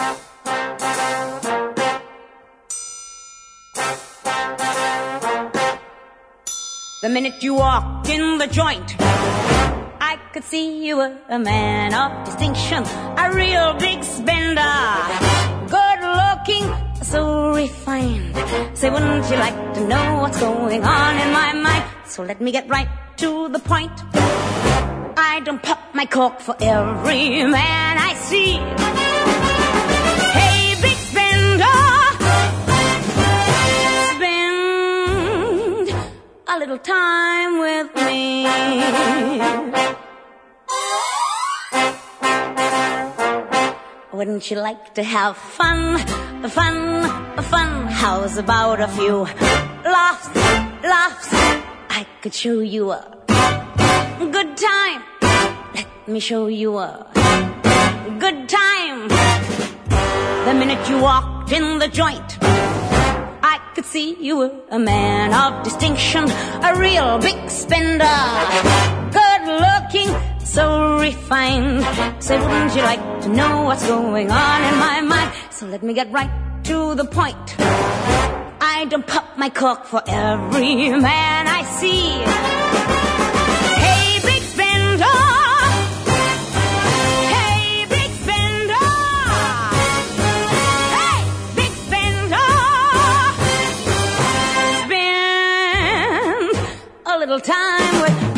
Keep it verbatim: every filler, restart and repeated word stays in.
The minute you walked in the joint, I could see you were a man of distinction, a real big spender, good looking, so refined. Say, wouldn't you like to know what's going on in my mind? So let me get right to the point. I don't pop my cork for every man I see. Hey, big spender, spend a little time with me. Wouldn't you like to have fun, fun, fun? How's about a few laughs, laughs? I could show you a good time. Let me show you a good time. The minute you walked in the joint, I could see you were a man of distinction, a real big spender, good looking, so refined. Say, wouldn't you like to know what's going on in my mind? So let me get right to the point. I don't pop my cork for every man I see. Hey, big spender, hey, big spender, hey, big spender, spend a little time with